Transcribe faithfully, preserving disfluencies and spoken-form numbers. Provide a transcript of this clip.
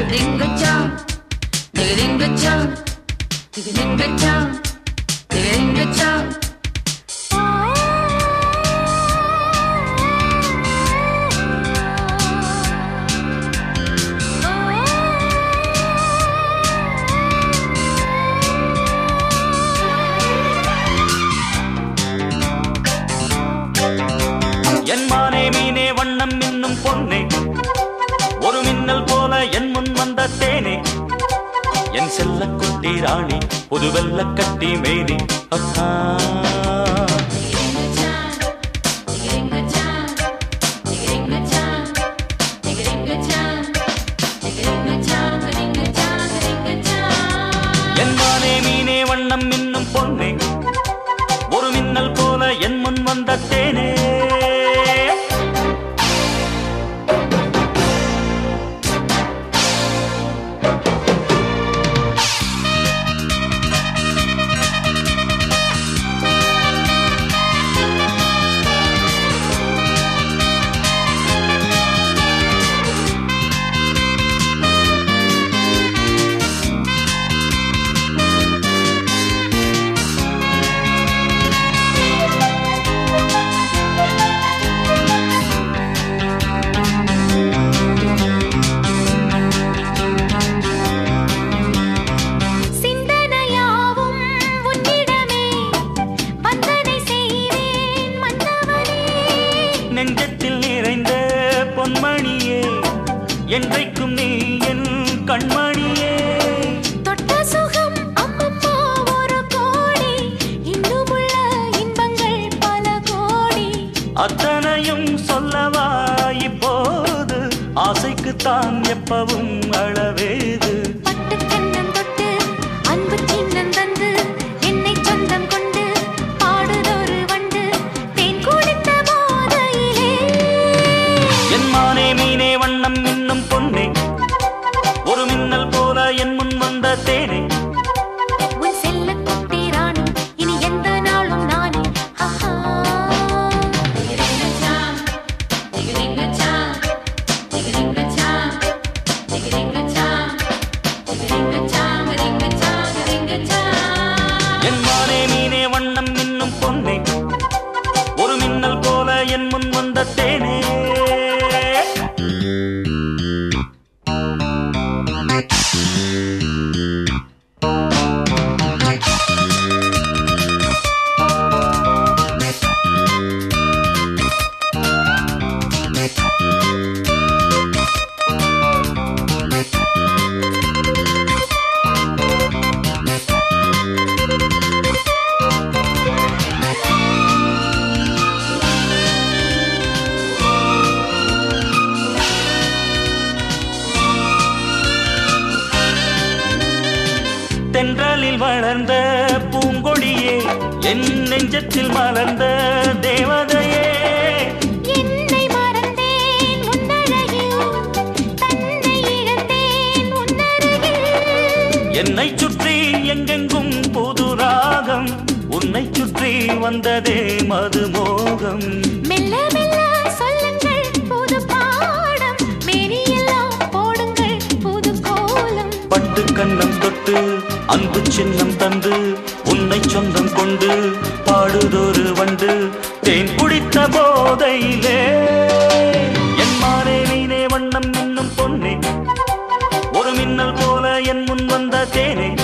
என் மானே மீனே வண்ணம் இன்னும் பொன்னே ஒரு மின்னல் போல என் முன் வந்த தேனே என் செல்ல குட்டி ராணி புது வெல்ல கட்டி மேனி அக்கா என் மானே மீனே வண்ணம் இன்னும் பொன்னே ஒரு மின்னல் போல என் முன் வந்த தேனே நெஞ்சத்தில் நிறைந்த பொன்மணியே என்றைக்கும் நீ என் கண்மணியே தொட்ட சுகம் அம்மம்மா ஒரு கோடி இன்னுமுள்ள இன்பங்கள் பல கோடி அத்தனையும் சொல்லவா இப்போது ஆசைக்குத்தான் எப்பவும் அளவேது பட்டு கண்ணம் தொட்டு அன்பு சின்னம் தந்து என்னை சொந்தம் கொண்டு பாடுதொரு வண்டு தேன் குடித்த போதையிலே என் மானே மீனே வண்ணம் இன்னும் பொன்னே ஒரு மின்னல் போல என் முன் வந்த தேனே உன் செல்ல குட்டி ராணி இனி எந்த நாளும் நானே ஆஹா என் மானே மீனே வண்ணம் இன்னும் பொன்னே ஒரு மின்னல் போல என் முன் வந்த தேனே தென்றலில் வளர்ந்த பூங்கொடியே என் நெஞ்சத்தில் மலர்ந்த தேவதையே என்னை மறந்தேன் உன்னழகில் தன்னை இழந்தேன் உன்னருகில் என்னை சுற்றி எங்கெங்கும் புது ராகம் உன்னை சுற்றி வந்ததே மதுமோகம் மெல்ல மெல்ல சொல்லுங்கள் புது பாடம் மேனியெல்லாம் போடுங்கள் புது கோலம் பட்டு கண்ணம் தொட்டு அன்பு சின்னம் தந்து உன்னை சொந்தம் கொண்டு பாடுதொரு வண்டு தேன் குடித்த போதையிலே என் மானே மீனே வண்ணம் இன்னும் பொன்னே ஒரு மின்னல் போல என் முன் வந்த தேனே